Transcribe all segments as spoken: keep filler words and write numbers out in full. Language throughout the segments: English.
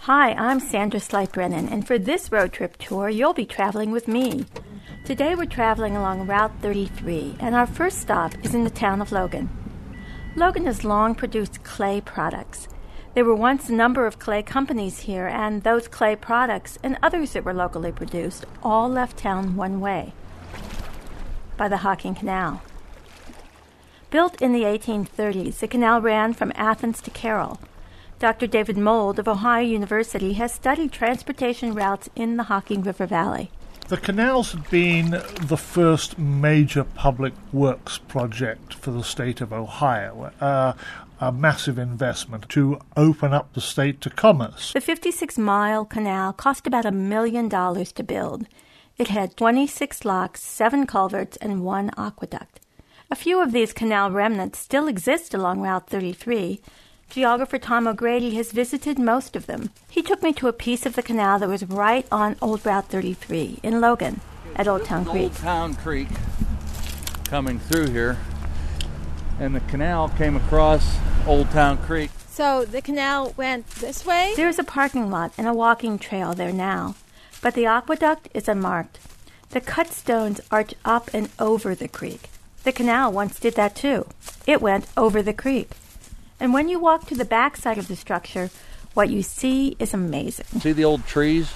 Hi, I'm Sandra Sleight-Brennan, and for this road trip tour, you'll be traveling with me. Today we're traveling along Route thirty-three, and our first stop is in the town of Logan. Logan has long produced clay products. There were once a number of clay companies here, and those clay products and others that were locally produced all left town one way, by the Hocking Canal. Built in the eighteen thirties, the canal ran from Athens to Carroll. Doctor David Mould of Ohio University has studied transportation routes in the Hocking River Valley. The canals had been the first major public works project for the state of Ohio, uh, a massive investment to open up the state to commerce. The fifty-six mile canal cost about a million dollars to build. It had twenty-six locks, seven culverts, and one aqueduct. A few of these canal remnants still exist along Route thirty-three. Geographer Tom O'Grady has visited most of them. He took me to a piece of the canal that was right on Old Route thirty-three in Logan at Old Town Creek. Old Town Creek coming through here, and the canal came across Old Town Creek. So the canal went this way? There's a parking lot and a walking trail there now, but the aqueduct is unmarked. The cut stones arch up and over the creek. The canal once did that too. It went over the creek. And when you walk to the back side of the structure, what you see is amazing. See the old trees?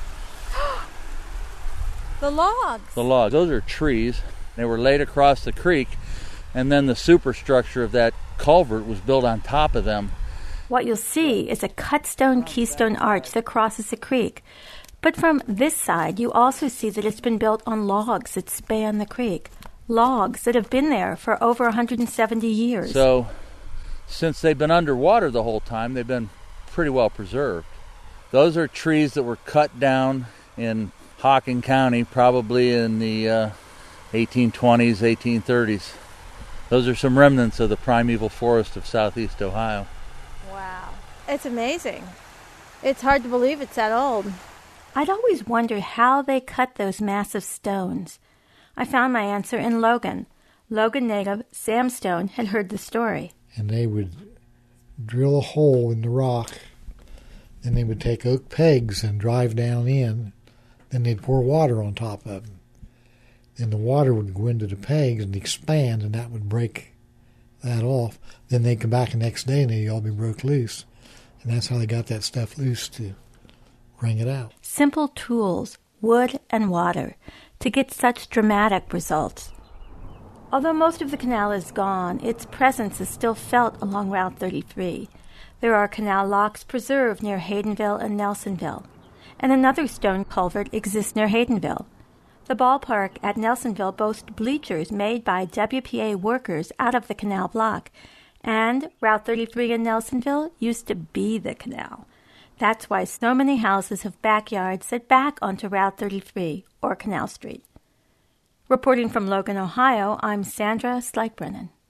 The logs. The logs. Those are trees. They were laid across the creek, and then the superstructure of that culvert was built on top of them. What you'll see is a cut stone keystone arch that crosses the creek. But from this side, you also see that it's been built on logs that span the creek. Logs that have been there for over one hundred seventy years. So, since they've been underwater the whole time, they've been pretty well preserved. Those are trees that were cut down in Hocking County, probably in the uh, eighteen twenties, eighteen thirties. Those are some remnants of the primeval forest of southeast Ohio. Wow. It's amazing. It's hard to believe it's that old. I'd always wondered how they cut those massive stones. I found my answer in Logan. Logan native Sam Stone had heard the story. And they would drill a hole in the rock. Then they would take oak pegs and drive down in. Then they'd pour water on top of them. Then the water would go into the pegs and expand, and that would break that off. Then they'd come back the next day and they'd all be broke loose. And that's how they got that stuff loose to wring it out. Simple tools, wood and water, to get such dramatic results. Although most of the canal is gone, its presence is still felt along Route thirty-three. There are canal locks preserved near Haydenville and Nelsonville, and another stone culvert exists near Haydenville. The ballpark at Nelsonville boasts bleachers made by W P A workers out of the canal block, and Route thirty-three in Nelsonville used to be the canal. That's why so many houses have backyards that back onto Route thirty-three or Canal Street. Reporting from Logan, Ohio, I'm Sandra Sleight-Brennan.